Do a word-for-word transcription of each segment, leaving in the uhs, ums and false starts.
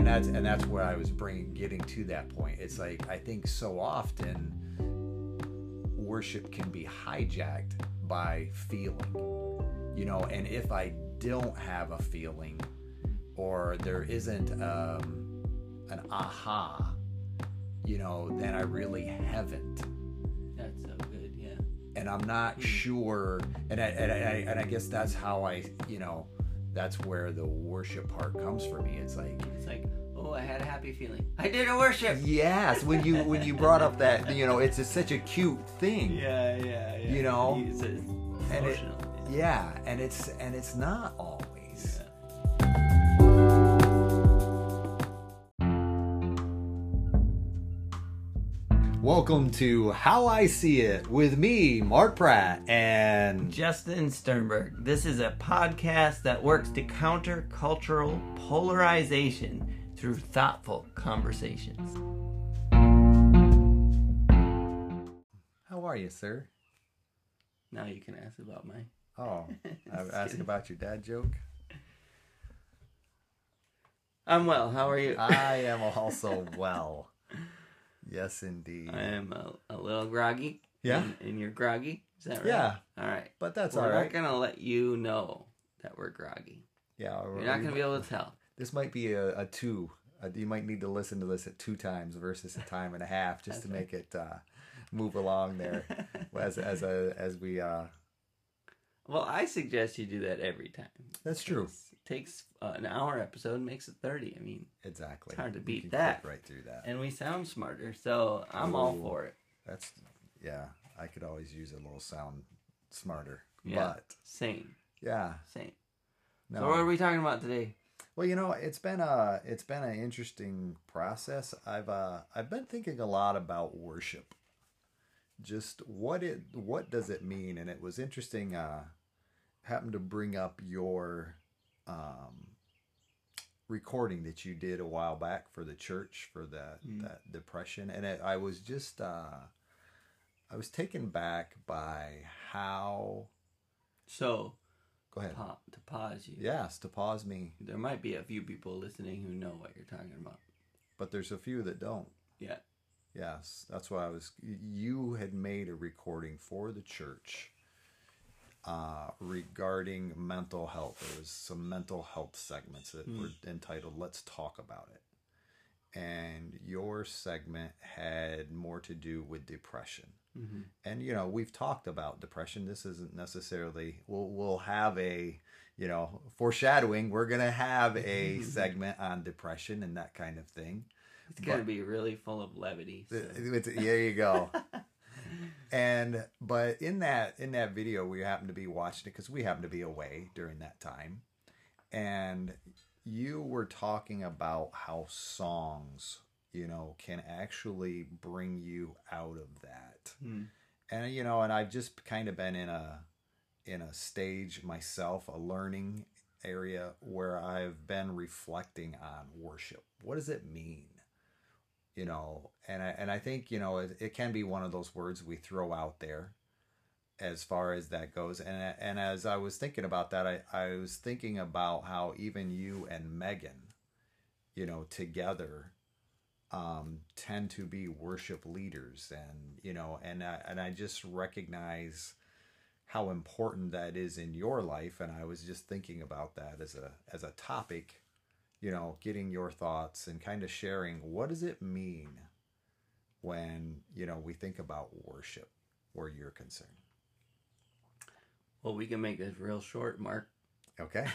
and that's and that's where I was bringing getting to that point. It's like I think so often worship can be hijacked by feeling, you know, and if I don't have a feeling, or there isn't um, an aha, you know, then I really haven't. That's so good, yeah. And I'm not sure, and I, and I and I guess that's how I, you know, that's where the worship part comes for me. It's like it's like, oh, I had a happy feeling. I did a worship. Yes, when you when you brought up that, you know, it's a, such a cute thing. Yeah, yeah, yeah. You know, it's, it's and it, emotional. yeah, and it's and it's not always. Yeah. Welcome to How I See It with me, Mark Pratt, and Justin Sternberg. This is a podcast that works to counter cultural polarization through thoughtful conversations. How are you, sir? Now you can ask about my... Oh, I Just asked kidding. about your dad joke. I'm well. How are you? I am also well. Yes, indeed. I am a, a little groggy. Yeah? And, and you're groggy? Is that right? Yeah. All right. But that's we're all right. not going to let you know that we're groggy. Yeah, You're not going to be able to tell. This might be a, a two. Uh, you might need to listen to this at two times versus a time and a half, just to make it uh, move along there. as as a, as we. Uh... Well, I suggest you do that every time. That's true. It takes uh, an hour episode, makes it thirty. I mean, exactly. It's hard to You beat can that. click right through that. and we sound smarter, so I'm all Ooh. for it. That's yeah. I could always use a little sound smarter. Yeah. But Same, yeah. same. No. So what are we talking about today? Well, you know, it's been a it's been an interesting process. I've uh I've been thinking a lot about worship. Just what it what does it mean? And it was interesting. Uh, happened to bring up your um, recording that you did a while back for the church for that Mm. that depression, and it, I was just uh, I was taken back by how. So, Go ahead. pa- to pause you, Yes, to pause me, there might be a few people listening who know what you're talking about. but there's a few that don't. Yeah. Yes, that's why I was. You had made a recording for the church uh, regarding mental health. There was some mental health segments that Mm. were entitled "Let's Talk About It," and your segment had more to do with depression. Mm-hmm. And you know, we've talked about depression. This isn't necessarily. We'll we'll have a you know foreshadowing. We're gonna have a segment on depression and that kind of thing. It's going to But- be really full of levity. So. It's- there you go. And but in that in that video, we happened to be watching it because we happened to be away during that time, and you were talking about how songs, you know, can actually bring you out of that. Mm. And you know, and I've just kind of been in a in a stage myself, a learning area where I've been reflecting on worship. What does it mean? You know, and I, and I think, you know, it, it can be one of those words we throw out there as far as that goes. And and as I was thinking about that, I, I was thinking about how even you and Megan, you know, together um, tend to be worship leaders. And, you know, and I, and I just recognize how important that is in your life. And I was just thinking about that as a as a topic, you know, getting your thoughts and kind of sharing what does it mean when, you know, we think about worship where you're concerned. Well, we can make this real short, Mark. Okay.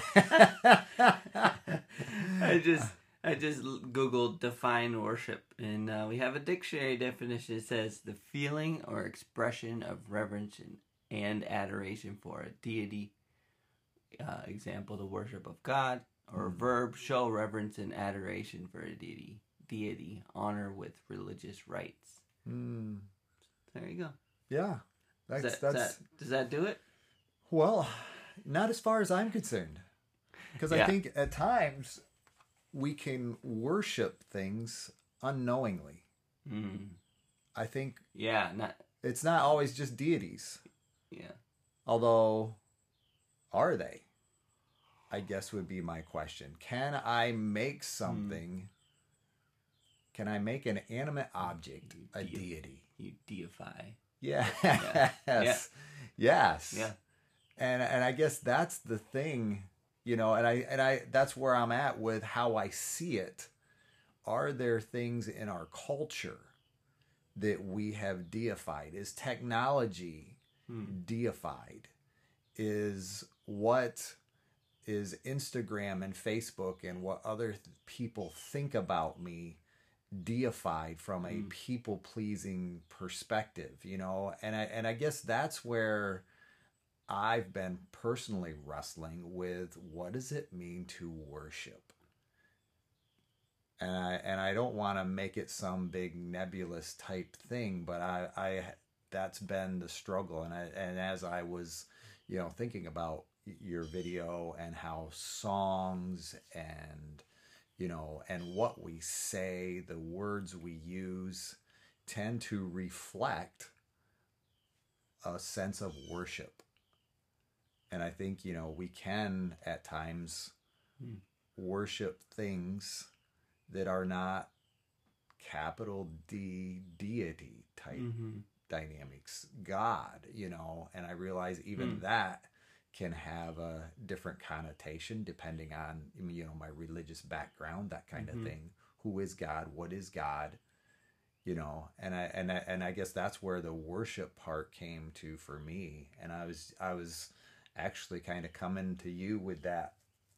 I just I just googled define worship, and uh, we have a dictionary definition. It says the feeling or expression of reverence and, and adoration for a deity. Uh, example, the worship of God, or Mm. verb, show reverence and adoration for a deity. Deity, honor with religious rites. Mm, There you go. yeah. That's, Does that, that's, does that, does that do it? well, not as far as I'm concerned. Because I Yeah. think at times we can worship things unknowingly. Mm. I think Yeah, not it's not always just deities. yeah. Although, are they? I guess would be my question. Can I make something, mm. can I make an animate object You a de- deity? You deify. Yeah. Yeah. Yes. Yes. Yeah. And and I guess that's the thing, you know, and I and I that's where I'm at with how I see it. Are there things in our culture that we have deified? Is technology hmm. deified? Is what is Instagram and Facebook and what other th- people think about me deified from a mm. people-pleasing perspective, you know? And I and I guess that's where I've been personally wrestling with, what does it mean to worship? And I and I don't want to make it some big nebulous type thing, but I, I that's been the struggle. And I and as I was, you know, thinking about your video and how songs and, you know, and what we say, the words we use tend to reflect a sense of worship. And I think, you know, we can at times hmm. worship things that are not capital D deity type mm-hmm. dynamics, God, you know, and I realize even mm. that can have a different connotation depending on, you know, my religious background, that kind mm-hmm. of thing. Who is God? What is God? You know, and I and I and I guess that's where the worship part came to for me. And I was I was actually kind of coming to you with that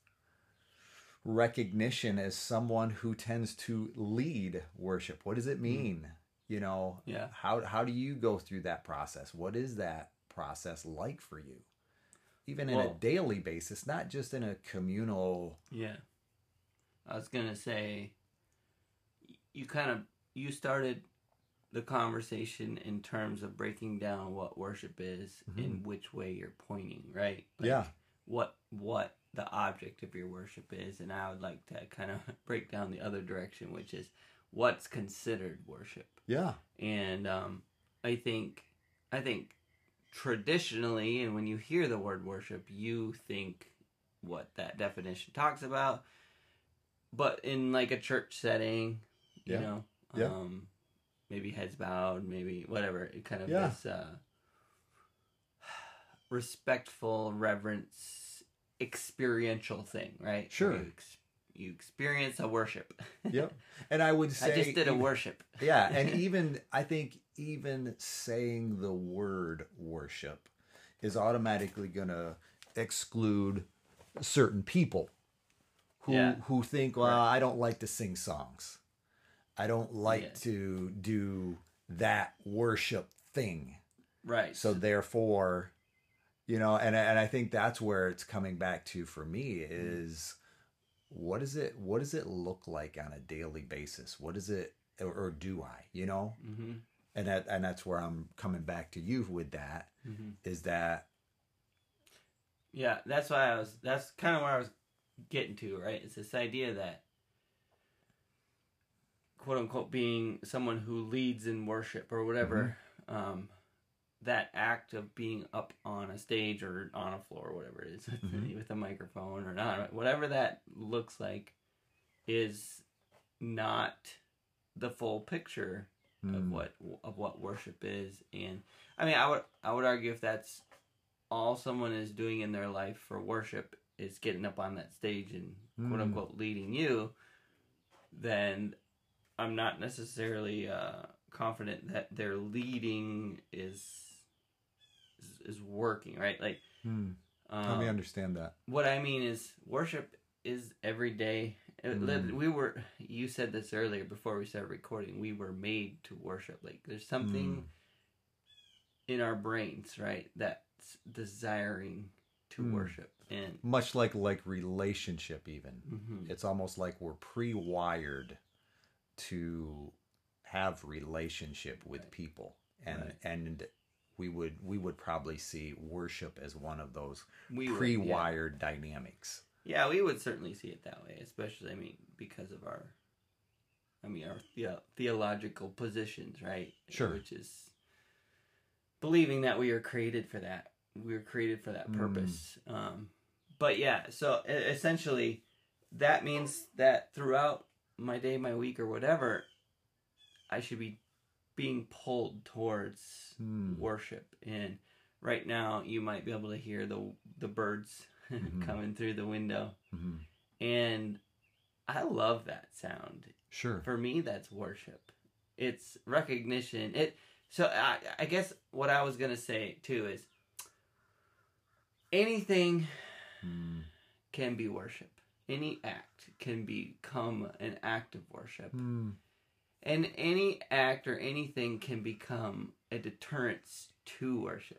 recognition as someone who tends to lead worship. What does it mean? Mm. You know, yeah. how how do you go through that process? What is that process like for you? Even in well, a daily basis, not just in a communal. Yeah. I was going to say, you kind of, you started the conversation in terms of breaking down what worship is mm-hmm. and which way you're pointing, right? Like yeah. What, what the object of your worship is. And I would like to kind of break down the other direction, which is what's considered worship. Yeah. And um, I think, I think traditionally, and when you hear the word worship, you think what that definition talks about. But in like a church setting, you yeah. know, yeah. um, maybe heads bowed, maybe whatever, it kind of yeah. this uh, respectful, reverence, experiential thing, right? Sure. You, ex- you experience a worship. Yep. And I would say I just did even, a worship. Yeah, and even I think even saying the word worship is automatically going to exclude certain people who yeah. who think, well, right. I don't like to sing songs. I don't like yes. to do that worship thing. Right. So therefore, you know, and and I think that's where it's coming back to for me is what is it what does it look like on a daily basis? What is it or, or do I, you know? Mm-hmm. And that and that's where I'm coming back to you with that mm-hmm. is that yeah, that's why I was that's kind of where I was getting to, right? It's this idea that quote unquote being someone who leads in worship or whatever, mm-hmm. um, that act of being up on a stage or on a floor or whatever it is mm-hmm. with a microphone or not, whatever that looks like is not the full picture mm. of what of what worship is. And I mean, I would I would argue if that's all someone is doing in their life for worship is getting up on that stage and mm. quote unquote leading you, then I'm not necessarily uh, confident that their leading is is, is working, right? Like, mm. um, let me understand that. What I mean is worship is every day. Mm. We were, you said this earlier before we started recording, we were made to worship. Like there's something mm. in our brains, right, that's desiring to mm. worship. And much like like relationship even. Mm-hmm. It's almost like we're pre-wired to have relationship with right. people. And right. and we would we would probably see worship as one of those we pre-wired would, yeah. dynamics. Yeah, we would certainly see it that way, especially, I mean, because of our, I mean, our the- theological positions, right? Sure. Which is believing that we are created for that. We were created for that purpose. Mm. Um, but yeah, so e- essentially, that means that throughout my day, my week, or whatever, I should be being pulled towards Mm. worship. And right now, you might be able to hear the the birds Mm-hmm. coming through the window, Mm-hmm. and I love that sound. Sure. For me, that's worship. It's recognition. It. So I, I guess what I was gonna say too is anything Mm. can be worship. Any act can become an act of worship. Mm. And any act or anything can become a deterrence to worship.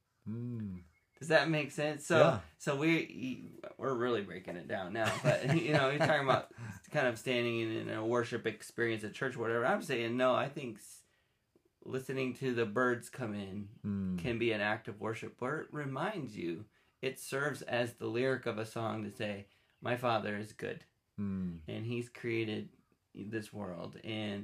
Mm. Does that make sense? So, Yeah. so we we're really breaking it down now. But you know, you're talking about kind of standing in, in a worship experience at church, or whatever. I'm saying no. I think listening to the birds come in Mm. can be an act of worship, where it reminds you. It serves as the lyric of a song to say, "My Father is good, Mm. and He's created this world, and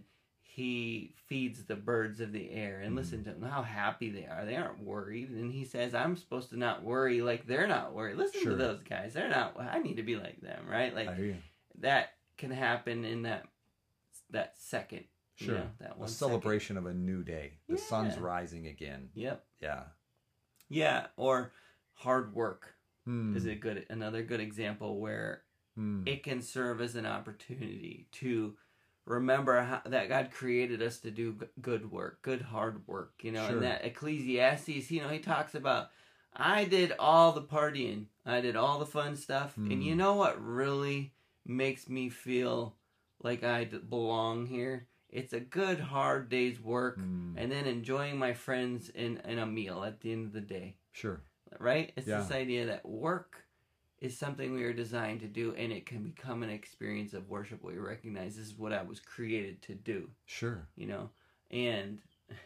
He feeds the birds of the air, and Mhm. listen to them, how happy they are. They aren't worried." And He says, "I'm supposed to not worry like they're not worried. Listen Sure. to those guys. They're not. I need to be like them, right?" Like I hear you. that can happen in that that second. you Sure. know, that A one celebration of a new day. The sun's Yeah. rising again. second. Yep. Yeah. Yeah. Or hard work Mm. is a good another good example where Mm. it can serve as an opportunity to remember how, that God created us to do g- good work, good hard work, you know, Sure. and that Ecclesiastes, you know, he talks about, I did all the partying, I did all the fun stuff, Mm. and you know what really makes me feel like I d- belong here? It's a good hard day's work, Mm. and then enjoying my friends in, in a meal at the end of the day, Sure. right? It's Yeah. this idea that work is something we are designed to do, and it can become an experience of worship where you recognize this is what I was created to do, Sure. you know? And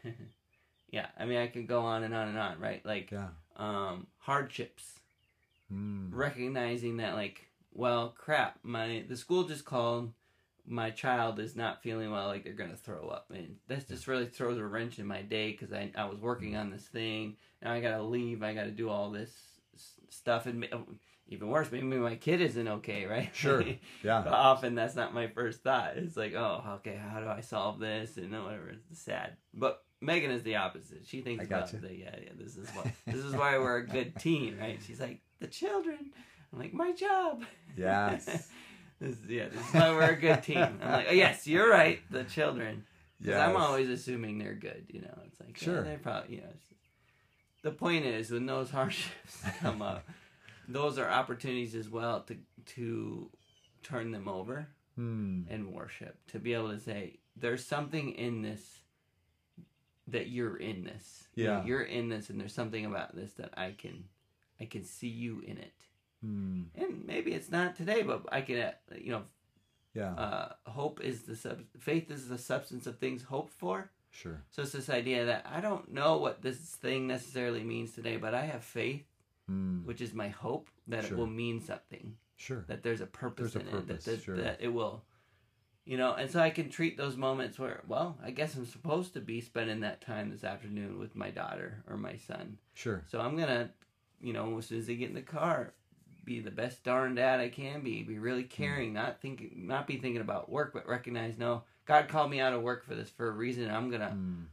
yeah, I mean, I could go on and on and on, right? Like, Yeah. um, hardships, Mm. recognizing that, like, well, crap, my the school just called, my child is not feeling well, like they're gonna throw up, and that just really throws a wrench in my day because I, I was working on this thing, now I gotta leave, I gotta do all this s- stuff, and ma- even worse, maybe my kid isn't okay, right? Sure. But Yeah. often that's not my first thought. It's like, oh, okay, how do I solve this? And whatever. It's sad. But Megan is the opposite. She thinks I about gotcha. the yeah, yeah. This is what this is why we're a good team, right? She's like, the children. I'm like, my job. Yes. this, yeah, this is why we're a good team. I'm like, oh, yes, you're right. The children. Because Yes. I'm always assuming they're good. You know, it's like, Sure. yeah, they're probably, you know. It's just, the point is, when those hardships come up, those are opportunities as well to to turn them over Mm. and worship, to be able to say, there's something in this, that you're in this. You know, Yeah. you're in this, and there's something about this that I can I can see you in it. Mm. And maybe it's not today, but I can, uh, you know, Yeah. uh, hope is the sub faith is the substance of things hoped for. Sure. So it's this idea that I don't know what this thing necessarily means today, but I have faith, Mm. which is my hope, that Sure. it will mean something, Sure. that there's a purpose There's a in purpose, it, that, that, sure. that it will, you know, and so I can treat those moments where, well, I guess I'm supposed to be spending that time this afternoon with my daughter or my son. Sure. So I'm going to, you know, as soon as they get in the car, be the best darn dad I can be, be really caring, not thinking, not be thinking about work, but recognize, no, God called me out of work for this for a reason. I'm going to Mm.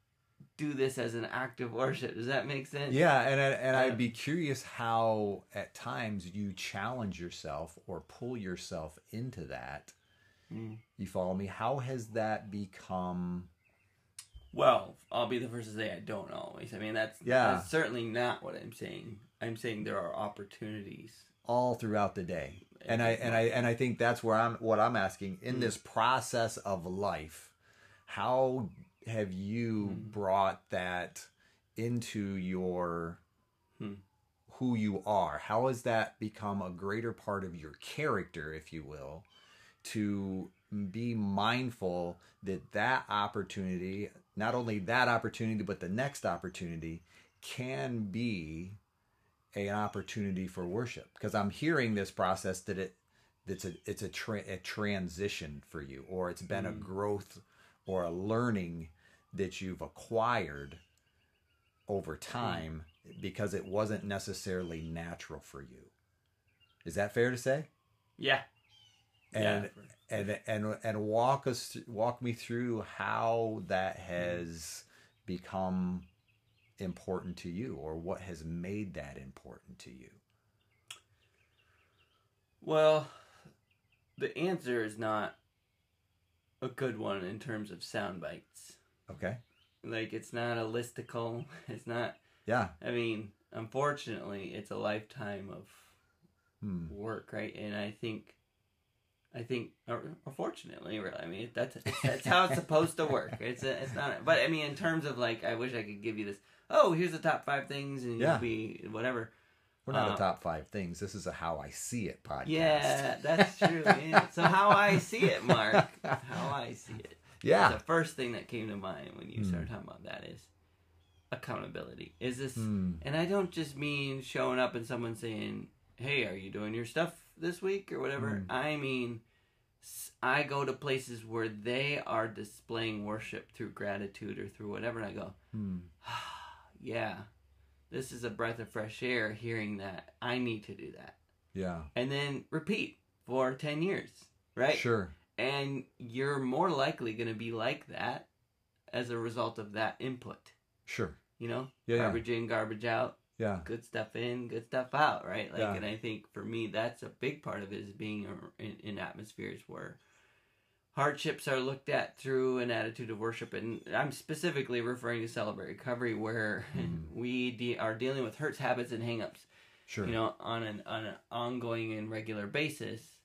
do this as an act of worship. Does that make sense? Yeah, and I- and Uh, I'd be curious how at times you challenge yourself or pull yourself into that. Mm. You follow me? How has that become? Well, I'll be the first to say I don't always. I mean, that's, Yeah. that's certainly not what I'm saying. I'm saying there are opportunities. All throughout the day, and I and I and I think that's where I'm. What I'm asking in Mm. this process of life, how have you Mm. brought that into your Hmm. who you are? How has that become a greater part of your character, if you will, to be mindful that that opportunity, not only that opportunity, but the next opportunity can be an opportunity for worship? Because I'm hearing this process that it it's a it's a, tra- a transition for you, or it's been a Mm. growth or a learning that you've acquired over time because it wasn't necessarily natural for you. Is that fair to say? Yeah. And yeah. and and and walk us walk me through how that has become important to you, or what has made that important to you. Well, the answer is not a good one in terms of sound bites. Okay. Like, it's not a listicle. It's not. Yeah. I mean, unfortunately, it's a lifetime of Hmm. work, right? And I think, I think, or, or fortunately, really, I mean, that's that's how it's supposed to work. It's a, it's not. But I mean, in terms of like, I wish I could give you this. Oh, here's the top five things, and Yeah. you'll be whatever. We're not Uh, a top five things. This is a how I see it podcast. Yeah, that's true. Yeah. So how I see it, Mark. How I see it. Yeah. The first thing that came to mind when you Hmm. started talking about that is accountability. Is this, Hmm. and I don't just mean showing up and someone saying, "Hey, are you doing your stuff this week?" or whatever. Hmm. I mean, s- I go to places where they are displaying worship through gratitude or through whatever, and I go, Hmm. yeah, this is a breath of fresh air hearing that. I need to do that. Yeah. And then repeat for ten years, right? Sure. And you're more likely going to be like that as a result of that input. Sure. You know? Yeah, yeah. Garbage in, garbage out. Yeah. Good stuff in, good stuff out, right? Like, Yeah. and I think for me, that's a big part of it, is being in, in atmospheres where hardships are looked at through an attitude of worship. And I'm specifically referring to Celebrate Recovery, where Mm. we de- are dealing with hurts, habits, and hangups, Sure. you know, on an on an ongoing and regular basis.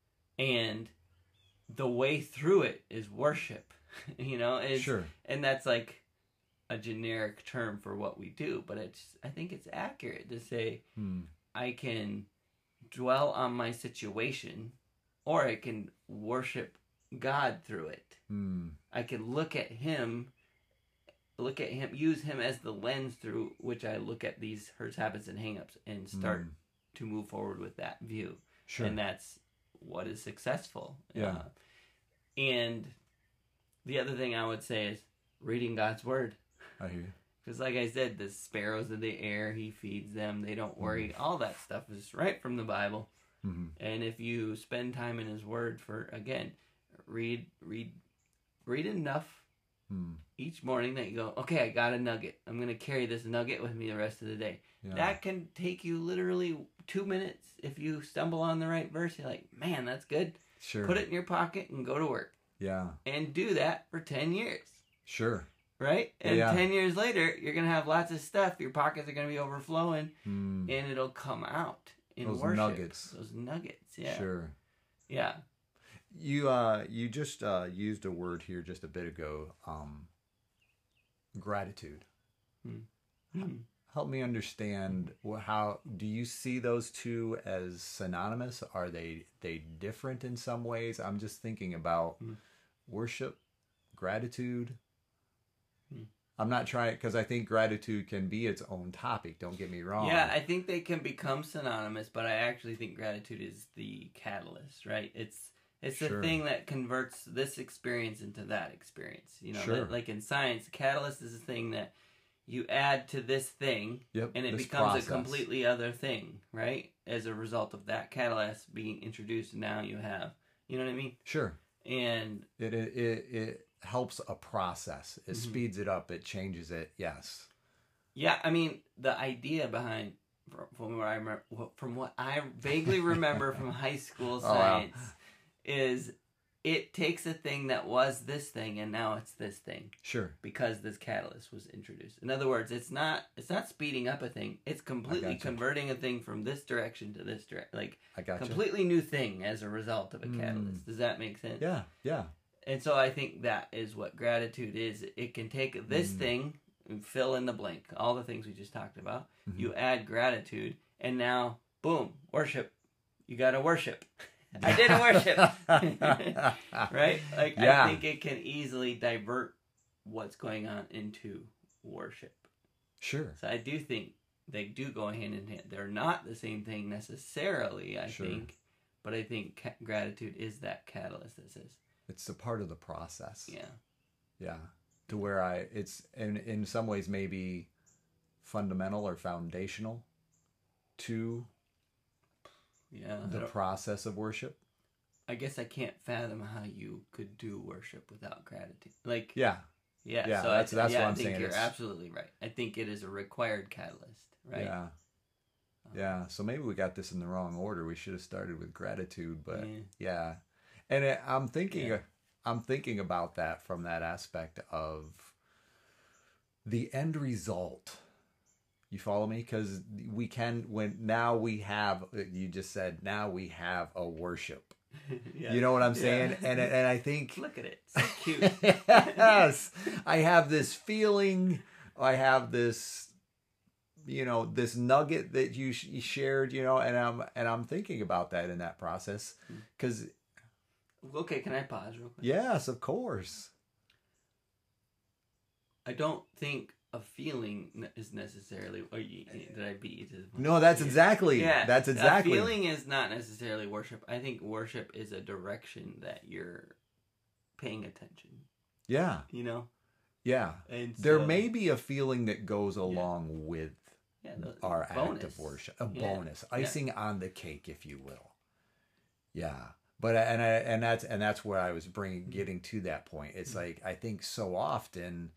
And the way through it is worship, you know, is, Sure. and that's like a generic term for what we do, but it's, I think it's accurate to say, Hmm. I can dwell on my situation, or I can worship God through it. Hmm. I can look at him, look at him, use him as the lens through which I look at these hurts, habits, and hangups, and start Hmm. to move forward with that view. Sure. And that's what is successful. Yeah. Uh, and the other thing I would say is reading God's word. I hear you. Because like I said, the sparrows of the air, he feeds them. They don't worry. All that stuff is right from the Bible. Mm-hmm. And if you spend time in his word for, again, read, read, read enough Hmm. each morning that you go, okay, I got a nugget. I'm going to carry this nugget with me the rest of the day. Yeah. That can take you literally two minutes. If you stumble on the right verse, you're like, man, that's good. Sure. Put it in your pocket and go to work. Yeah. And do that for ten years. Sure. Right? And Yeah. ten years later, you're going to have lots of stuff. Your pockets are going to be overflowing. Hmm. And it'll come out in Those worship. nuggets. Those nuggets. Yeah. Sure. Yeah. You uh you just uh used a word here just a bit ago, um gratitude. Hmm. Help me understand wh- how do you see those two as synonymous? Are they they different in some ways? I'm just thinking about Hmm. worship, gratitude. Hmm. I'm not trying, because I think gratitude can be its own topic. Don't get me wrong. Yeah, I think they can become synonymous, but I actually think gratitude is the catalyst, right? It's it's Sure. the thing that converts this experience into that experience. You know, Sure. that- like in science, the catalyst is the thing that you add to this thing, Yep, and it this becomes process. a completely other thing, right? As a result of that catalyst being introduced, now you have, you know what I mean? Sure. And It it it, it helps a process. It Mhm. speeds it up. It changes it. Yes. yeah, I mean, the idea behind from, from what I remember, from what I vaguely remember from high school Oh, wow. science, is it takes a thing that was this thing and now it's this thing Sure. because this catalyst was introduced. In other words, it's not it's not speeding up a thing; it's completely gotcha. converting a thing from this direction to this direction, like I got you. completely new thing as a result of a Mm. catalyst. Does that make sense? Yeah. Yeah. And so I think that is what gratitude is. It can take this Mm. thing and fill in the blank, all the things we just talked about. Mhm. You add gratitude, and now, boom, worship. You got to worship. I did a worship. Right? Like, Yeah. I think it can easily divert what's going on into worship. Sure. So I do think they do go hand in hand. They're not the same thing necessarily, I Sure. think. But I think ca- gratitude is that catalyst that says, It's a part of the process. yeah. Yeah. To where I, it's in, in some ways maybe fundamental or foundational to Yeah. I the don't- process of worship. I guess I can't fathom how you could do worship without gratitude. Like, Yeah. yeah, Yeah, so that's- I, that's yeah, what I I'm think saying. You're It's- absolutely right. I think it is a required catalyst, right? Yeah. Um, Yeah. So maybe we got this in the wrong order. We should have started with gratitude, but Yeah. yeah. And it, I'm thinking, Yeah. I'm thinking about that from that aspect of the end result. You follow me? Because we can, when now we have, you just said, now we have a worship. yeah. You know what I'm Yeah. saying? And and I think, Look at it. So cute. yes, I have this feeling, I have this, you know, this nugget that you, sh- you shared, you know, and I'm and I'm thinking about that in that process, because Okay, can I pause real quick? yes, of course, I don't think a feeling ne- is necessarily. Or you, did I beat you to the punch? no, that's Yeah. exactly, Yeah, that's exactly, A feeling is not necessarily worship. I think worship is a direction that you're paying attention. yeah, You know, yeah. and There so- may be a feeling that goes along with yeah, the, our bonus. act of worship, a Yeah. bonus, icing on the cake, if you will. Yeah, but and I and that's and that's where I was bringing getting to that point. It's Mm-hmm. like I think so often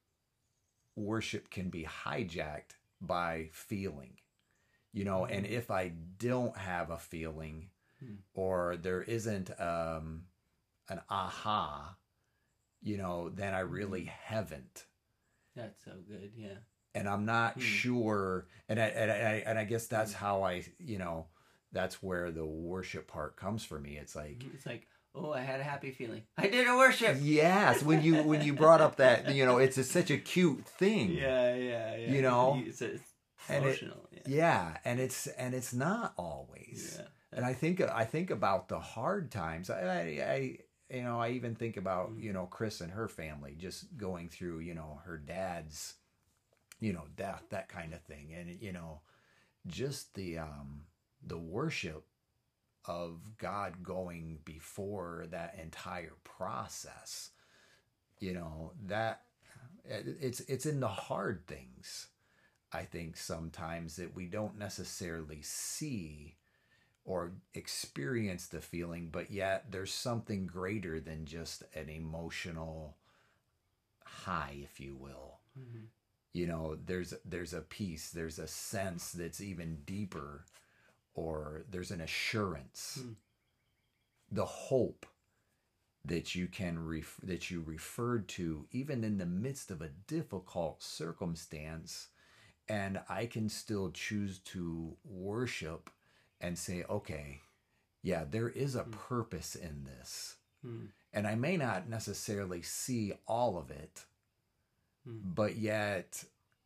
worship can be hijacked by feeling, you know, and Mhm. if I don't have a feeling Hmm. or there isn't um, an aha, you know, then I really haven't. That's so good. Yeah. And I'm not Hmm. sure, and I, and I and I guess that's how I, you know, that's where the worship part comes for me. It's like, It's like, oh, I had a happy feeling. I did a worship. yes, when you when you brought up that, you know, it's a, such a cute thing. Yeah, yeah, yeah. You know? it's, it's And it- emotional. yeah. Yeah, and it's and it's not always. Yeah. And I think I think about the hard times. I, I, I you know I even think about Mm. you know Chris and her family just going through you know her dad's you know death, that kind of thing, and you know just the um the worship of God going before that entire process. You know that it's it's in the hard things. I think sometimes that we don't necessarily see or experience the feeling, but yet there's something greater than just an emotional high, if you will. Mhm. You know, there's there's a peace, there's a sense that's even deeper, or there's an assurance, Hmm. the hope that you can ref- that you referred to even in the midst of a difficult circumstance, and I can still choose to worship and say, okay, yeah, there is a Hmm. purpose in this. Hmm. And I may not necessarily see all of it, Hmm. but yet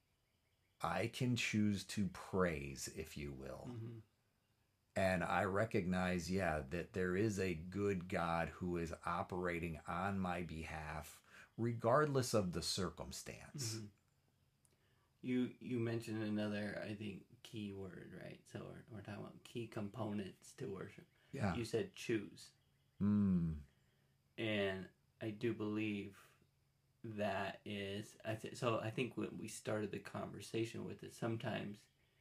I can choose to praise, if you will. Mhm. And I recognize, yeah, that there is a good God who is operating on my behalf, regardless of the circumstance. Mhm. You you mentioned another, I think, key word, right? So we're, we're talking about key components to worship. Yeah. You said choose. Mm. And I do believe that is I th- so I think when we started the conversation with it, sometimes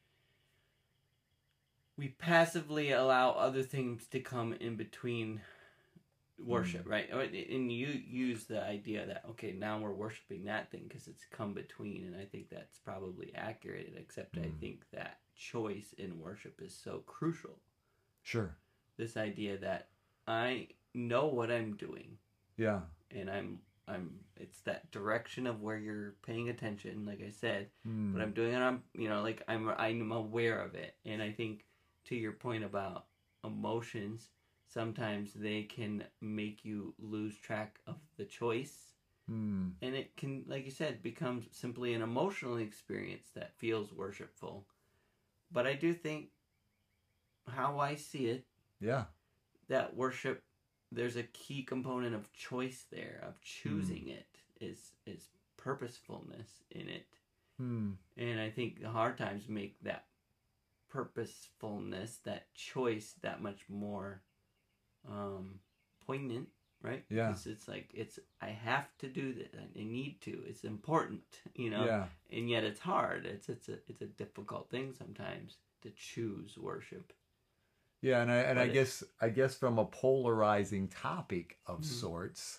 we passively allow other things to come in between worship, right? Or- And you use the idea that okay, now we're worshiping that thing because it's come between, and I think that's probably accurate. Except I Mm. think that choice in worship is so crucial. Sure. This idea that I know what I'm doing, Yeah. and I'm I'm it's that direction of where you're paying attention, like I said, Mm. but I'm doing it on you know like I'm I'm aware of it. And I think to your point about emotions, sometimes they can make you lose track of the choice, Mm. and it can, like you said, become simply an emotional experience that feels worshipful. But I do think how I see it, Yeah. that worship, there's a key component of choice there, of choosing it, is is purposefulness in it. Mm. And I think the hard times make that purposefulness, that choice, that much more um, poignant, right? Yeah. Because it's like, it's, I have to do this, I need to, it's important, you know? Yeah. And yet it's hard. It's, it's, a, it's a difficult thing sometimes to choose worship. Yeah, and I and But I it- guess I guess from a polarizing topic of Mhm. sorts,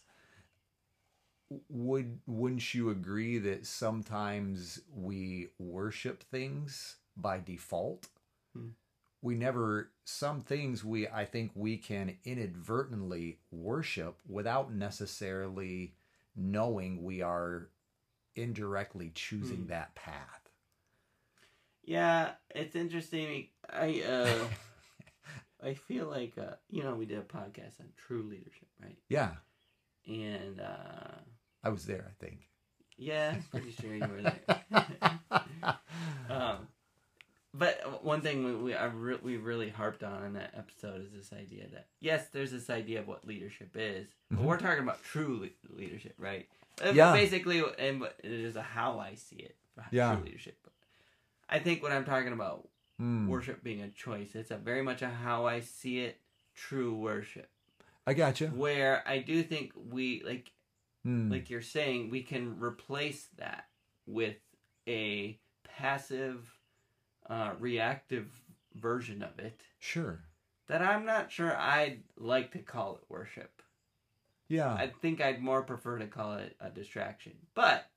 would wouldn't you agree that sometimes we worship things by default? Hmm. We never some things we I think we can inadvertently worship without necessarily knowing we are indirectly choosing Hmm. that path. Yeah, it's interesting. I uh, I feel like uh, you know, we did a podcast on true leadership, right? Yeah, And uh, I was there, I think. yeah, pretty sure you were there. um, but one thing we we, I re- we really harped on in that episode is this idea that yes, there's this idea of what leadership is, but Mhm. we're talking about true le- leadership, right? Uh, Yeah. Basically, and it is a how I see it. For Yeah. True leadership. I think what I'm talking about, Hmm. worship being a choice, it's a very much a how I see it. True worship, I gotcha. where I do think we like. Hmm. like you're saying, we can replace that with a passive, uh, reactive version of it Sure. that I'm not sure I'd like to call it worship. Yeah. I think I'd more prefer to call it a distraction. But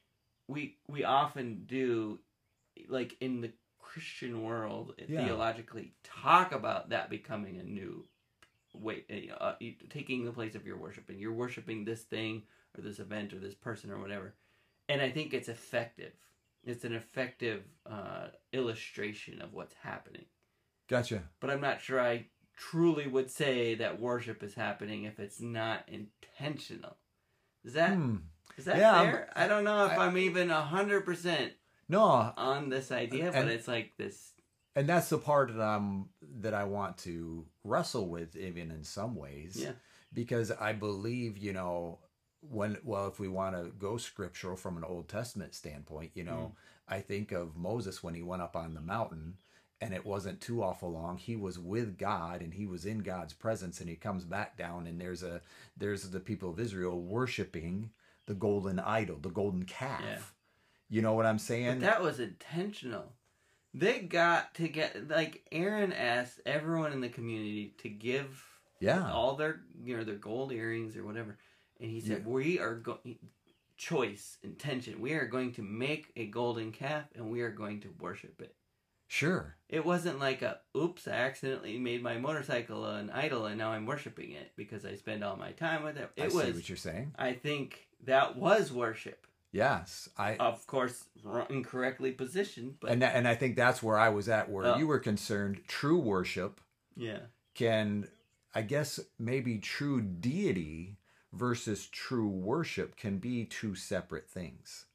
we we often do, like in the Christian world, Yeah. theologically, talk about that becoming a new way, uh, taking the place of your worshiping. You're worshiping this thing or this event or this person or whatever. And I think it's effective. It's an effective uh, illustration of what's happening. Gotcha. But I'm not sure I truly would say that worship is happening if it's not intentional. Is that Hmm. is that Yeah, fair? I don't know if I- I'm even one hundred percent No, on this idea, but And- it's like this. and that's the part that I'm that I want to wrestle with, even in some ways. Yeah. Because I believe, you know, when well, if we want to go scriptural from an Old Testament standpoint, you know, I think of Moses when he went up on the mountain, and it wasn't too awful long. He was with God, and he was in God's presence, and he comes back down, and there's a there's the people of Israel worshiping the golden idol, the golden calf. Yeah. You know what I'm saying? But that was intentional. They got to get, like, Aaron asked everyone in the community to give yeah. all their, you know, their gold earrings or whatever. And he said, Yeah. we are going, choice, intention, we are going to make a golden calf and we are going to worship it. Sure. It wasn't like a, oops, I accidentally made my motorcycle an idol and now I'm worshiping it because I spend all my time with it. It I was, see what you're saying. I think that was worship. Yes, I Of course, wrong- incorrectly positioned, but and that, and I think that's where I was at, where Oh. you were concerned. True worship yeah. can, I guess, maybe true deity versus true worship can be two separate things.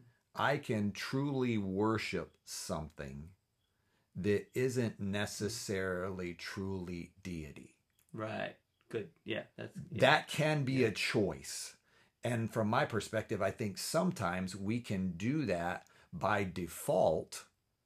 I can truly worship something that isn't necessarily truly deity. Right. Good. Yeah. That's yeah. That can be Yeah. a choice. And from my perspective, I think sometimes we can do that by default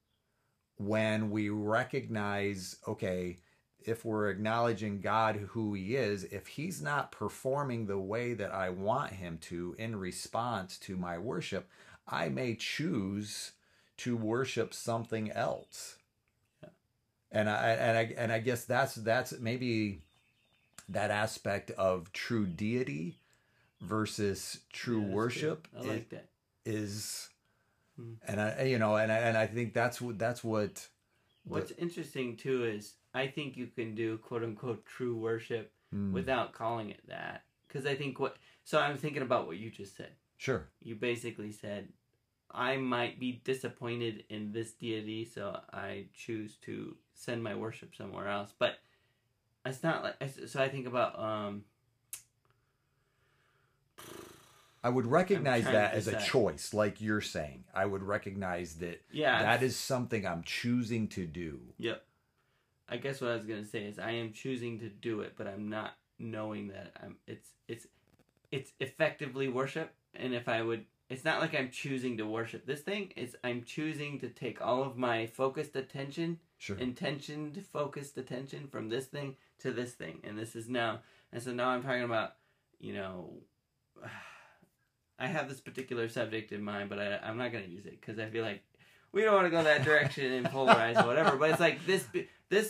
when we recognize, okay, if we're acknowledging God who he is, if he's not performing the way that I want him to in response to my worship, I may choose to worship something else. Yeah. And I and I and I guess that's that's maybe that aspect of true deity versus true Yeah, that's worship good. I like that. is, Hmm. and I you know and I, and I think that's what that's what What's interesting too is I think you can do quote unquote true worship Hmm. without calling it that. Because I think what so I'm thinking about what you just said. Sure. You basically said I might be disappointed in this deity, so I choose to send my worship somewhere else. But it's not like so. I think about um. I would recognize trying that to as a decide. choice, like you're saying. I would recognize that Yeah, that is something I'm choosing to do. Yep. I guess what I was gonna say is I am choosing to do it, but I'm not knowing that I'm. It's it's it's effectively worship, and if I would, it's not like I'm choosing to worship this thing. It's I'm choosing to take all of my focused attention, Sure. intentioned focused attention from this thing to this thing, and this is now. And so now I'm talking about, you know. I have this particular subject in mind, but I, I'm not going to use it because I feel like we don't want to go that direction and polarize or whatever. But it's like this this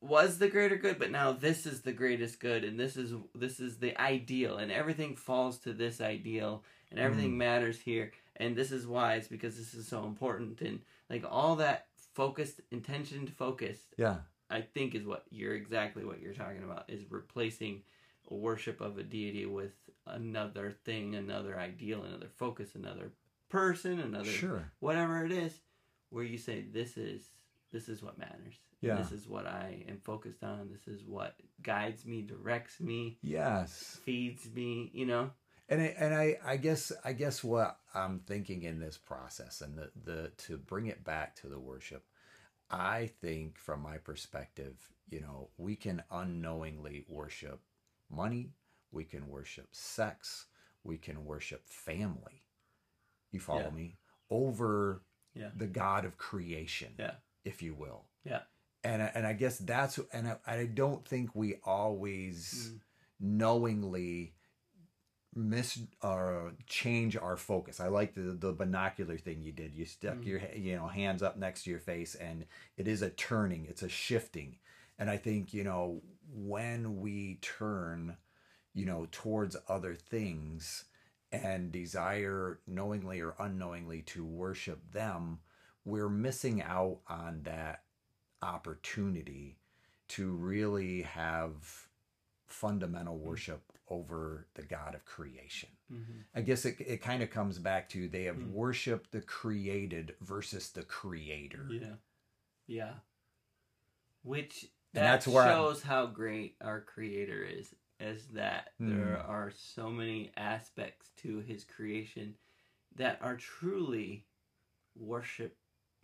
was the greater good, but now this is the greatest good, and this is this is the ideal, and everything falls to this ideal, and everything Mm. matters here, and this is why it's because this is so important, and like all that focused, intention focused, Yeah. I think is what you're exactly what you're talking about, is replacing a worship of a deity with another thing, another ideal, another focus, another person, another Sure. whatever it is, where you say this is this is what matters. Yeah. This is what I am focused on. This is what guides me, directs me, Yes. feeds me, you know? And I, and I, I guess I guess what I'm thinking in this process, and the, the to bring it back to the worship, I think from my perspective, you know, we can unknowingly worship money, we can worship sex, we can worship family. You follow Yeah. me? Over Yeah. the God of creation, Yeah. if you will. Yeah. And I- and I guess that's and I, I don't think we always Mm. knowingly miss or change our focus. I like the the binocular thing you did. You stuck Mm. your you know hands up next to your face, and it is a turning. It's a shifting. And I think you know when we turn, you know, towards other things and desire knowingly or unknowingly to worship them, we're missing out on that opportunity to really have fundamental worship over the God of creation. Mm-hmm. I guess it, it kind of comes back to they have Mm. worshiped the created versus the creator. Yeah. Yeah. Which And that that's where I'm- shows how great our creator is, is that there Mm. are so many aspects to his creation that are truly worshipful.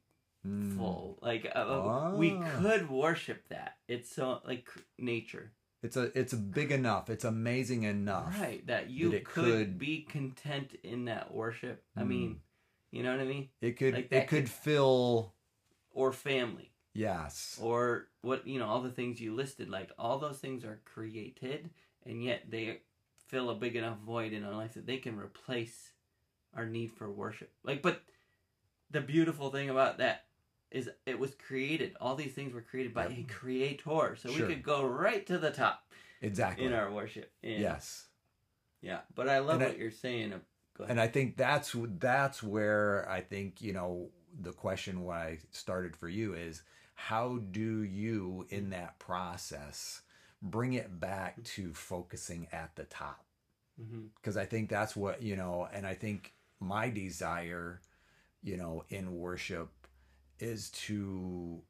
Mm. Like uh, we Ah. could worship that. It's so like cr- nature. It's a it's big enough. It's amazing enough. Right, that you that it could, could- be content in that worship. I Mm. mean, you know what I mean? It could Like it that could could- fill Or family, yes. or what, you know, all the things you listed. Like all those things are created, and yet they fill a big enough void in our life that they can replace our need for worship. Like, but the beautiful thing about that is it was created. All these things were created by Yep. a creator, so Sure. we could go right to the top Exactly. in our worship. And, Yes. yeah. But I love And I- what you're saying. Go ahead. And I think that's that's where I think you know the question when I started for you is how do you in that process bring it back to focusing at the top? Mm-hmm. Because I think that's what you know, and I think my desire, you know, in worship is to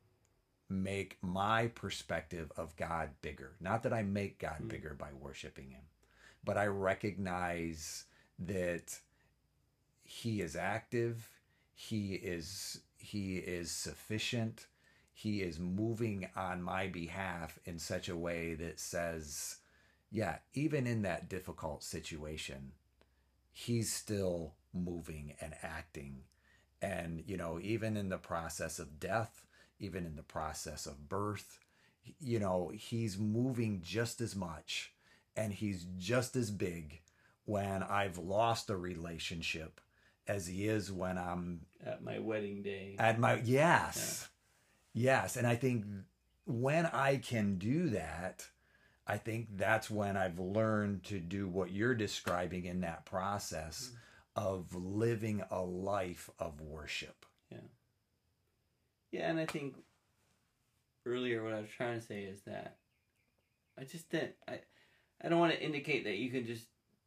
make my perspective of God bigger. Not that I make God Mm. bigger by worshiping him, but I recognize that he is active, he is he is sufficient, he is moving on my behalf in such a way that says, yeah, even in that difficult situation, he's still moving and acting. And, you know, even in the process of death, even in the process of birth, you know, he's moving just as much and he's just as big when I've lost a relationship as he is when I'm At my wedding day. at my, yes, yes. And I think when I can do that, I think that's when I've learned to do what you're describing in that process of living a life of worship. Yeah, and I think earlier what I was trying to say is that I just didn't. I, I don't want to indicate that you can just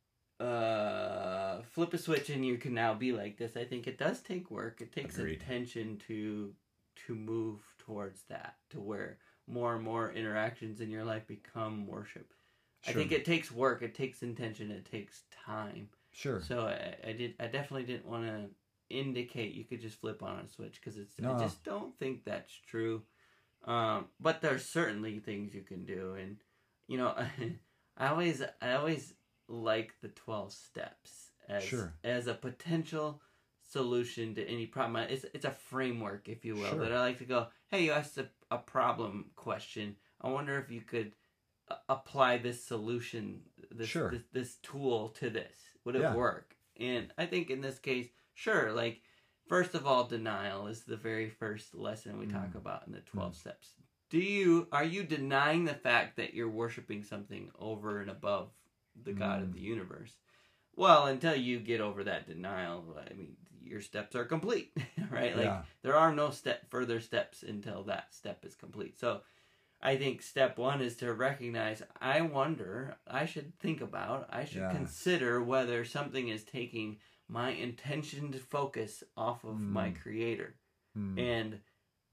uh, flip a switch and you can now be like this. I think it does take work. It takes Agreed. attention to to move towards that, to where more and more interactions in your life become worship. I Sure. think it takes work. It takes intention. It takes time. Sure. So I, I did. I definitely didn't want to indicate you could just flip on a switch because it's. No. I just don't think that's true. Um, but there's certainly things you can do, and you know, I always, I always like the twelve steps as Sure. as a potential solution to any problem. It's it's a framework, if you will. Sure. That I like to go. Hey, you asked a, a problem question. I wonder if you could a- apply this solution, this, Sure. this this tool to this. Would it Yeah. work? And I think in this case, sure. Like, first of all, denial is the very first lesson we talk Mm. about in the twelve steps. Do you are you denying the fact that you're worshiping something over and above the God Mm. of the universe? Well, until you get over that denial, I mean, your steps are complete, right? Like Yeah. there are no step further steps until that step is complete. So I think step one is to recognize, I wonder, I should think about, I should Yes. consider whether something is taking my intentioned focus off of Mm. my creator Mm. and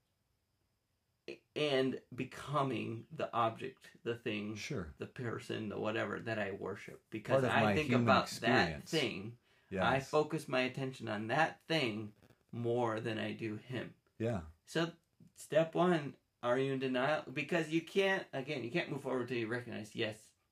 and becoming the object, the thing, Sure. the person, the whatever that I worship. Because Part of I my think human about that experience. thing. Yes. I focus my attention on that thing more than I do him. Yeah. So step one, are you in denial? Because you can't, again, you can't move forward until you recognize, yes,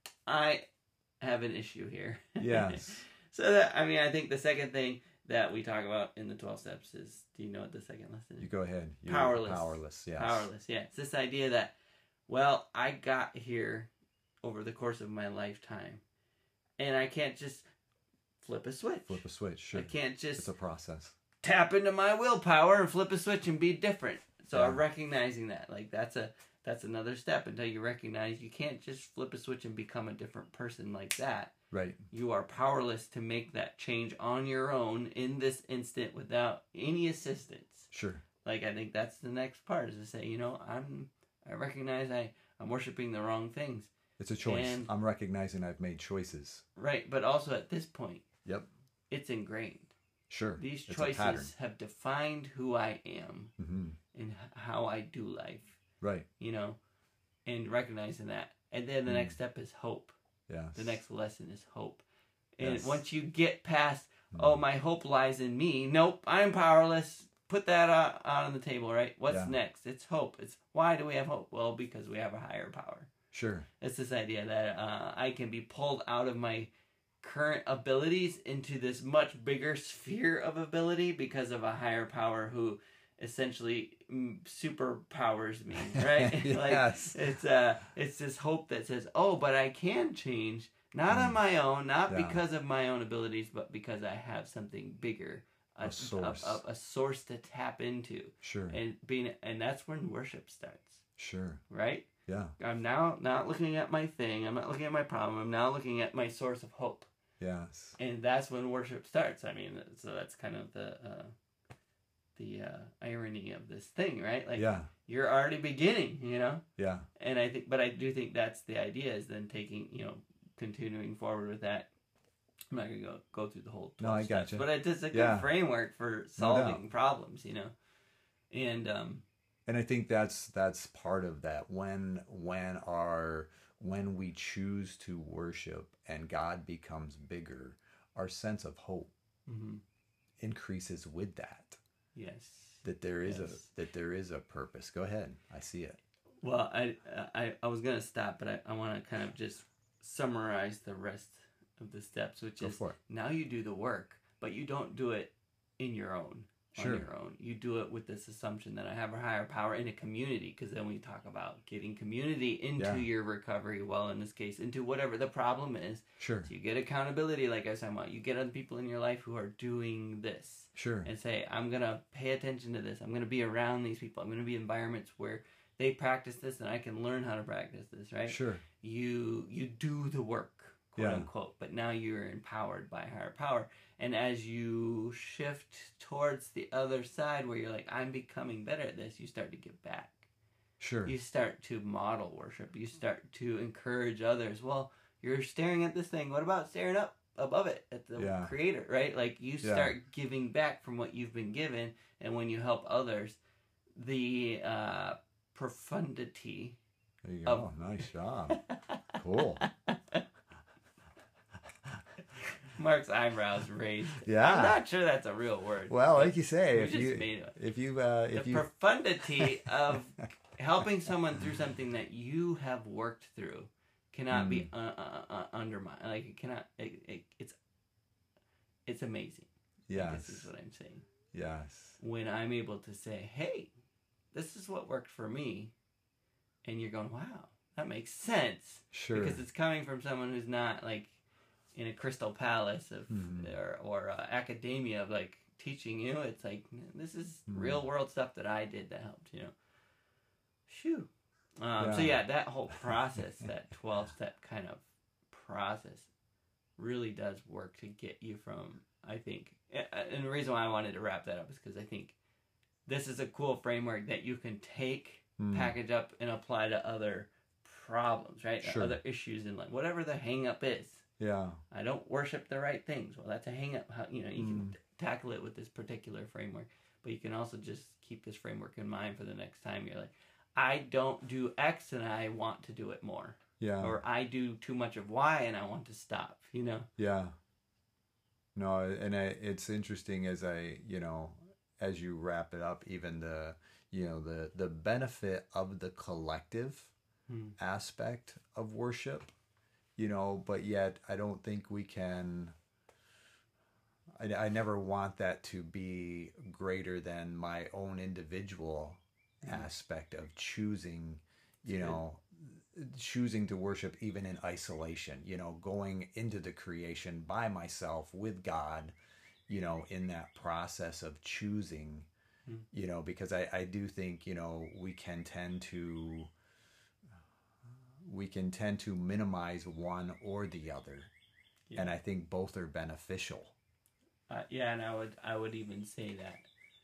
I have an issue here. Yes. So that, I mean, I think the second thing that we talk about in the twelve steps is, do you know what the second lesson is? You go ahead. You're Powerless. Powerless. Yes. Powerless, yeah. It's this idea that, well, I got here over the course of my lifetime, and I can't just flip a switch. Flip a switch. Sure. I can't It's just a process. tap into my willpower and flip a switch and be different. So Yeah. I'm recognizing that, like that's a that's another step until you recognize you can't just flip a switch and become a different person like that. Right. You are powerless to make that change on your own in this instant without any assistance. Sure. Like I think that's the next part is to say, you know, I'm I recognize I I'm worshiping the wrong things. It's a choice. And- I'm recognizing I've made choices. Right, but also at this point, Yep. it's ingrained. Sure. These It's a pattern. choices have defined who I am Mm-hmm. and h- how I do life, Right. you know, and recognizing that. And then the Mm. next step is hope. Yes. The next lesson is hope. And Yes. once you get past, Mm. oh, my hope lies in me. Nope, I'm powerless. Put that uh, out on the table, right? What's Yeah. next? It's hope. It's why do we have hope? Well, because we have a higher power. Sure. It's this idea that uh, I can be pulled out of my current abilities into this much bigger sphere of ability because of a higher power who essentially mm, superpowers me, right? Yes. Like, it's uh, it's this hope that says, oh, but I can change, not on Mm. my own, not Yeah. because of my own abilities, but because I have something bigger, A source. a, a, a source to tap into, Sure. and being, and that's when worship starts, Sure. right? Yeah. I'm now not looking at my thing. I'm not looking at my problem. I'm now looking at my source of hope, Yes. and that's when worship starts. I mean, so that's kind of the uh, the uh, irony of this thing, right? Like, Yeah. you're already beginning, you know. Yeah. And I think, but I do think that's the idea is then taking, you know, continuing forward with that. I'm not gonna go go through the whole. No, I steps, gotcha. But it's just a good Yeah. framework for No solving doubt. problems, you know. And um, And I think that's that's part of that when when our when we choose to worship and God becomes bigger, our sense of hope mhm. increases with that. Yes. That there is Yes. a that there is a purpose. Go ahead. I see it. Well, I I, I was gonna stop, but I, I want to kind of just summarize the rest of the steps, which Go is for it. now you do the work, but you don't do it in your own, Sure. on your own. You do it with this assumption that I have a higher power in a community, because then we talk about getting community into Yeah. your recovery. Well, in this case, into whatever the problem is. Sure. So you get accountability, like I was talking about. You get other people in your life who are doing this. Sure. And say, I'm going to pay attention to this. I'm going to be around these people. I'm going to be in environments where they practice this and I can learn how to practice this, right? Sure. You you do the work, quote Yeah. unquote, but now you're empowered by higher power. And as you shift towards the other side where you're like, I'm becoming better at this, you start to give back. Sure. You start to model worship. You start to encourage others. Well, you're staring at this thing. What about staring up above it at the Yeah. creator, right? Like you Yeah. start giving back from what you've been given, and when you help others, the uh, profundity. There you go. Nice job. Cool. Mark's eyebrows raised. Yeah. I'm not sure that's a real word. Well, like you say, We if just you made it. if you uh, if The you profundity of helping someone through something that you have worked through cannot be uh, uh, uh, undermined. Like it cannot. It, it, it's it's amazing. I guess is yes what I'm saying. yes When I'm able to say, "Hey, this is what worked for me," and you're going, "Wow, that makes sense," sure because it's coming from someone who's not like in a crystal palace of Mhm. or, or uh, academia of like teaching you. It's like this is Mhm. real world stuff that I did that helped. You know. Phew. Um, Yeah. So yeah, that whole process, that twelve-step kind of process, really does work to get you from, I think, and the reason why I wanted to wrap that up is because I think this is a cool framework that you can take, Mm. package up, and apply to other problems, right? Sure. Other issues in life, whatever the hang up is. Yeah. I don't worship the right things. Well, that's a hang up. How, you know, you Mm. can t- tackle it with this particular framework, but you can also just keep this framework in mind for the next time you're like, I don't do X and I want to do it more. Yeah. Or I do too much of Y and I want to stop, you know? Yeah. No, and I, it's interesting as I, you know, as you wrap it up, even the, you know, the the benefit of the collective Hmm. aspect of worship, you know, but yet I don't think we can. I, I never want that to be greater than my own individual aspect of choosing, you That's know, choosing to worship even in isolation, you know, going into the creation by myself with God, you know, in that process of choosing, Mm. you know, because I, I do think, you know, we can tend to, we can tend to minimize one or the other. Yeah. And I think both are beneficial. Uh, yeah, and I would I would even say that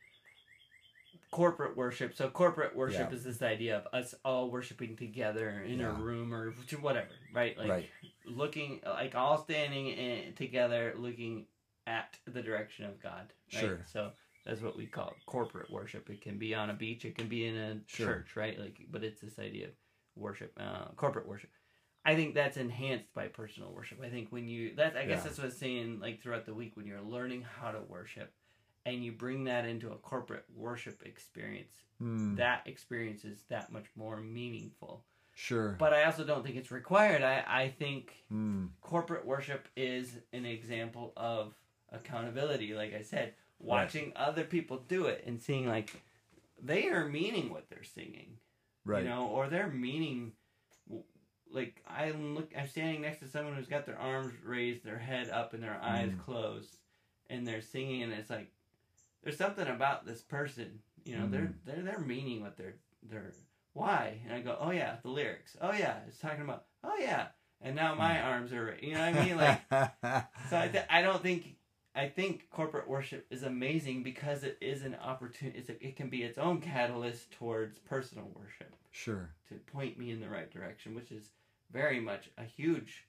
corporate worship. So corporate worship Yeah. is this idea of us all worshiping together in a Yeah. room or whatever, right? Like Right. looking, like all standing in, together, looking at the direction of God. Right? Sure. So that's what we call corporate worship. It can be on a beach, it can be in a Sure. church, right? Like, but it's this idea of worship, uh, corporate worship. I think that's enhanced by personal worship. I think when you, that's, I guess Yeah. that's what I was saying, like throughout the week, when you're learning how to worship and you bring that into a corporate worship experience, Mm, that experience is that much more meaningful. sure. But I also don't think it's required. I, I think Mm, corporate worship is an example of accountability. Like I said, watching other people do it and seeing like they are meaning what they're singing, right. you know, or they're meaning. Like I'm look, I'm standing next to someone who's got their arms raised, their head up, and their eyes Mm. closed, and they're singing, and it's like there's something about this person, you know, Mm. they're they're they're meaning what they're they're why, and I go, oh yeah, the lyrics, oh yeah, it's talking about, oh yeah, and now my Mm. arms are, you know what I mean, like, so I th- I don't think. I think corporate worship is amazing because it is an opportunity. It's a, it can be its own catalyst towards personal worship Sure. to point me in the right direction, which is very much a huge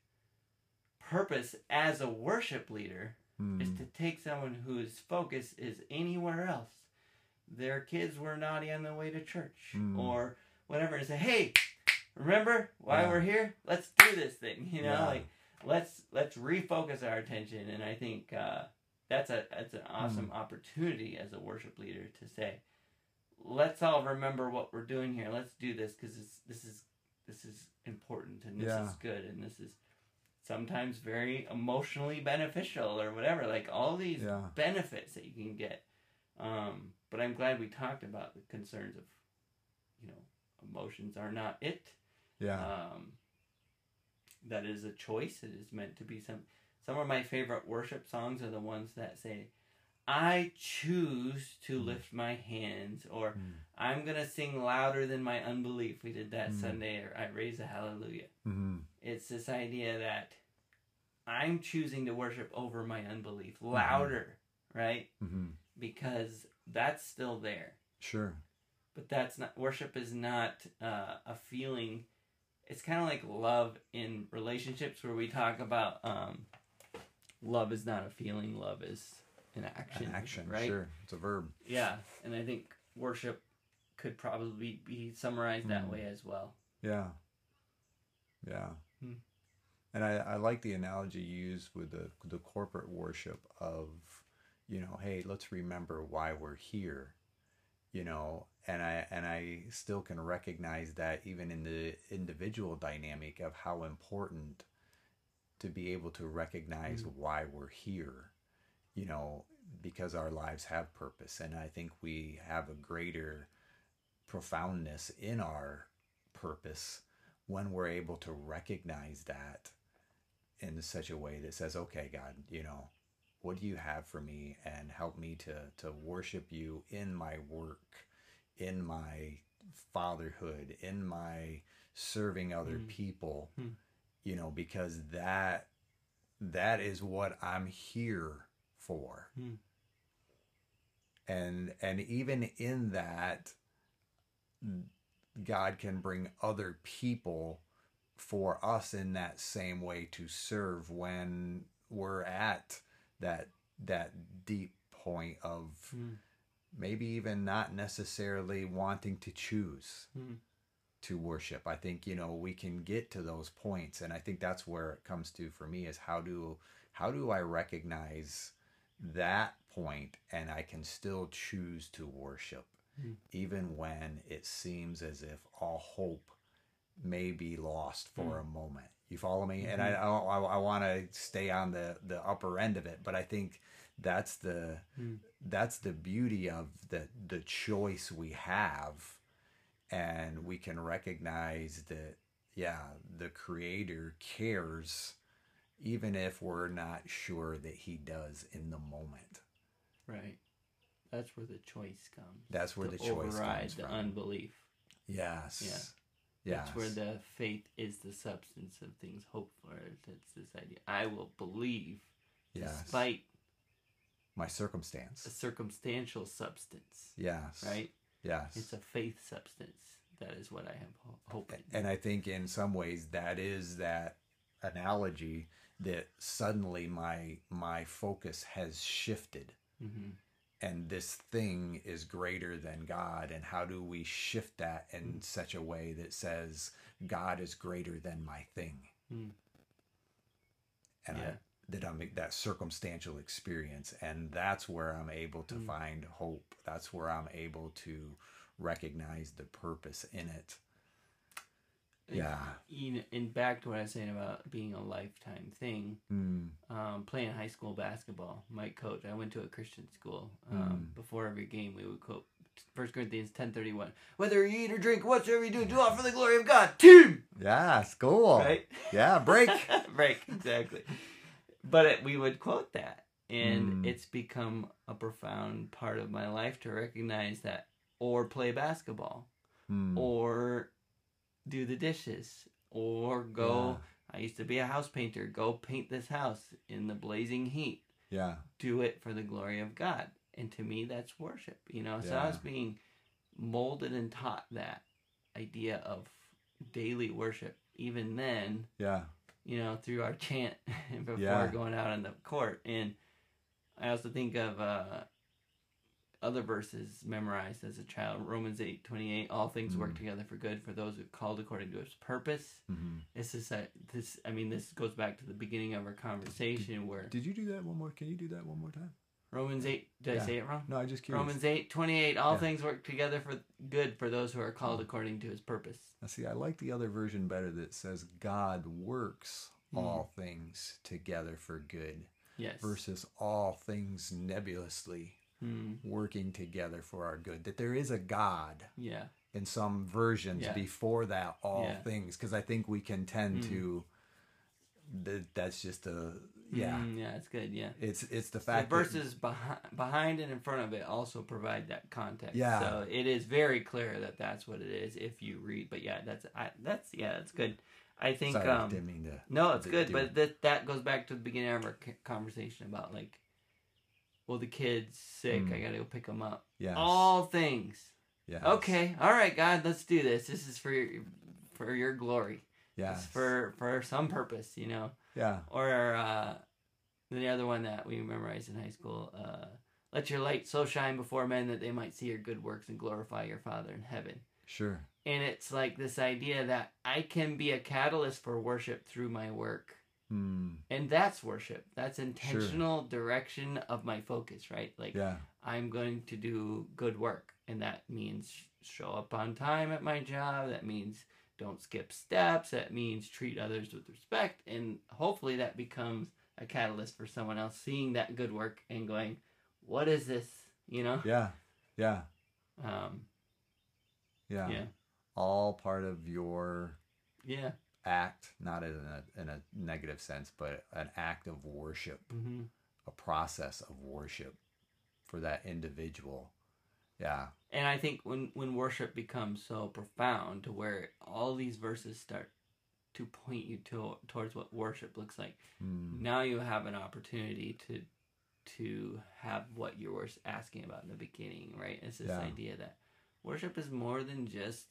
purpose as a worship leader, Mm, is to take someone whose focus is anywhere else. Their kids were naughty on the way to church Mm. or whatever, and say, hey, remember why Yeah. we're here? Let's do this thing, you know, Yeah. like let's let's refocus our attention. And I think uh, that's a that's an awesome Mm. opportunity as a worship leader to say, let's all remember what we're doing here. Let's do this because this is this is important and this Yeah. is good and this is sometimes very emotionally beneficial or whatever. Like all these Yeah. benefits that you can get. Um, but I'm glad we talked about the concerns of, you know, emotions are not it. Yeah. Um, that is a choice. It is meant to be some. Some of my favorite worship songs are the ones that say, I choose to Mm. lift my hands, or Mm. I'm going to sing louder than my unbelief. We did that Mm. Sunday, or I raise a hallelujah. Mm-hmm. It's this idea that I'm choosing to worship over my unbelief, louder, right? Mm-hmm. Because that's still there. Sure. But that's not, worship is not uh, a feeling. It's kind of like love in relationships where we talk about um, love is not a feeling, love is an action. An action. right? Sure. It's a verb. Yeah, and I think worship could probably be summarized that Mm. way as well. Yeah. Yeah. Hmm. And I, I like the analogy you used with the the corporate worship of, you know, hey, let's remember why we're here, you know, and I and I still can recognize that even in the individual dynamic of how important to be able to recognize Mm. why we're here, you know, because our lives have purpose. And I think we have a greater profoundness in our purpose when we're able to recognize that in such a way that says, okay, God, you know, what do you have for me? And help me to, to worship you in my work, in my fatherhood, in my serving other Mm. people, Mm. you know, because that that is what I'm here for. Mm. And and even in that, God can bring other people for us in that same way to serve when we're at that that deep point of Mm. maybe even not necessarily wanting to choose Mm. to worship. I think, you know, we can get to those points, and I think that's where it comes to for me is how do how do I recognize that point and I can still choose to worship Mm. even when it seems as if all hope may be lost for Mm. a moment. You follow me? Mm-hmm. And I I, I want to stay on the the upper end of it, but I think that's the Mm. that's the beauty of the the choice we have, and we can recognize that, yeah, the Creator cares even if we're not sure that He does in the moment. Right. That's where the choice comes. That's where to the choice override comes the from. unbelief. Yes. Yeah. Yes. That's where the faith is the substance of things hoped for. It's this idea. I will believe Yes. despite my a circumstance. circumstantial substance. Yes. Right? Yes. It's a faith substance. That is what I have ho- hope in. And I think in some ways that is that analogy that suddenly my my focus has shifted. Mm-hmm. And this thing is greater than God. And how do we shift that in Mm. such a way that says God is greater than my thing? Mm. And Yeah. I, that I'm that circumstantial experience, and that's where I'm able to Mm. find hope. That's where I'm able to recognize the purpose in it. Yeah. You know, and back to what I was saying about being a lifetime thing. Mm. Um, playing high school basketball, my coach, I went to a Christian school. Um, Mm. Before every game, we would quote First Corinthians ten thirty one. Whether you eat or drink, whatsoever you do, do all for the glory of God. Team! Yeah, it's cool. Right? Yeah, break. Break, exactly. But it, we would quote that. And Mm. it's become a profound part of my life to recognize that, or play basketball, Mm. or do the dishes, or go. Yeah. I used to be a house painter. Go paint this house in the blazing heat. Yeah. Do it for the glory of God. And to me, that's worship. You know, so Yeah. I was being molded and taught that idea of daily worship. Even then, Yeah. you know, through our chant before Yeah. going out on the court. And I also think of uh, other verses memorized as a child. Romans eight twenty-eight. All things work Mm. together for good for those who are called according to His purpose. Mm-hmm. This is a, this. I mean, this goes back to the beginning of our conversation where Did you do that one more? Can you do that one more time? Romans eight. Did Yeah. I say it wrong? No, I just curious. Romans eight twenty-eight. All Yeah. things work together for good for those who are called Oh. according to His purpose. Now, see, I like the other version better that says God works Mm. all things together for good Yes. versus all things nebulously Mm. working together for our good. That there is a God Yeah. in some versions Yeah. before that all Yeah. things, because I think we can tend Mm. to that that's just a yeah Mm, yeah, it's good. Yeah. it's it's the The fact verses behind, behind and in front of it also provide that context. Yeah. So it is very clear that that's what it is if you read. But yeah, that's I, that's yeah, that's good. I that, think sorry, um, didn't mean to no, it's to good. do But it. that that goes back to the beginning of our c- conversation about like, well, the kid's sick. Mm. I gotta go pick him up. Yes. All things. Yes. Okay, all right, God, let's do this. This is for your, for your glory. Yes. It's for for some purpose, you know. Yeah. Or uh, the other one that we memorized in high school, uh, let your light so shine before men that they might see your good works and glorify your Father in heaven. Sure. And it's like this idea that I can be a catalyst for worship through my work. Hmm. And that's worship. That's intentional direction of my focus, right? Like, Yeah. I'm going to do good work. And that means show up on time at my job. That means don't skip steps. That means treat others with respect. And hopefully that becomes a catalyst for someone else seeing that good work and going, what is this? You know? Yeah. Yeah. Um, Yeah. yeah. All part of your Yeah. act, not in a in a negative sense, but an act of worship, Mm-hmm. a process of worship for that individual. Yeah. And I think when, when worship becomes so profound to where all these verses start to point you to, towards what worship looks like, Mm. now you have an opportunity to to have what you were asking about in the beginning, right? It's this Yeah. idea that worship is more than just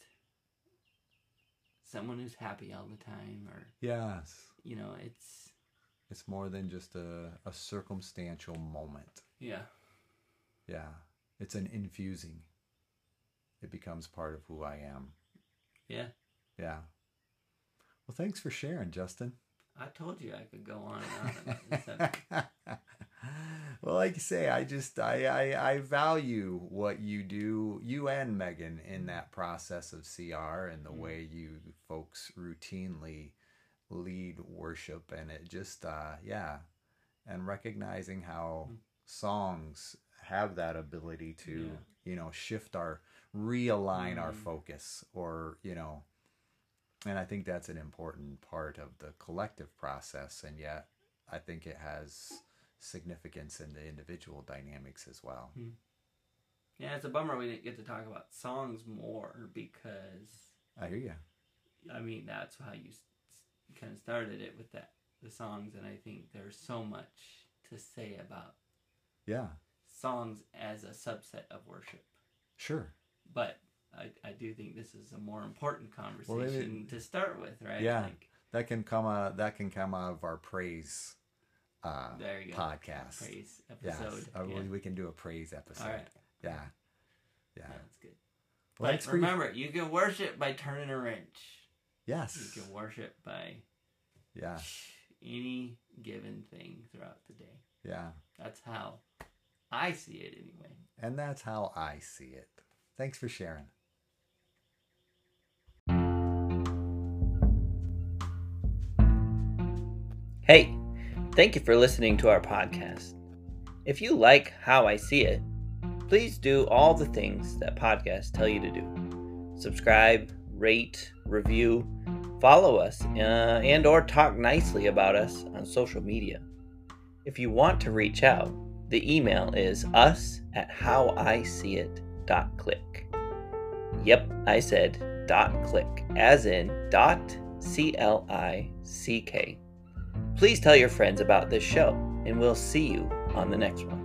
someone who's happy all the time, or, Yes. you know, it's... It's more than just a, a circumstantial moment. Yeah. Yeah. It's an infusing. It becomes part of who I am. Yeah. Yeah. Well, thanks for sharing, Justin. I told you I could go on and on about this subject. Well, like you say, I just I, I I value what you do, you and Megan, in that process of C R and the Mm. way you folks routinely lead worship, and it just uh yeah, and recognizing how Mm. songs have that ability to Yeah. you know shift our realign our Mm. focus, or you know and I think that's an important part of the collective process, and yet I think it has significance in the individual dynamics as well. Mm. Yeah, it's a bummer we didn't get to talk about songs more, because I hear you. I mean, that's how you s- kind of started it with that, the songs, and I think there's so much to say about Yeah, songs as a subset of worship. sure. But I, I do think this is a more important conversation Well, maybe- to start with, right? Yeah. Like, That can come out. That can come out of our praise uh, there you go. podcast. Praise Yes, episode. uh, Yeah. we, we can do a praise episode. All right. Yeah, yeah. Yeah, that's good. Well, But thanks for your- remember, you can worship by turning a wrench. Yes. You can worship by Yeah. any given thing throughout the day. Yeah. That's how I see it anyway. And that's how I see it. Thanks for sharing. Hey, thank you for listening to our podcast. If you like how I see it, please do all the things that podcasts tell you to do. Subscribe, rate, review, follow us, uh, and or talk nicely about us on social media. If you want to reach out, the email is us at howiseeit.click. Yep, I said dot click, as in dot C L I C K. Please tell your friends about this show, and we'll see you on the next one.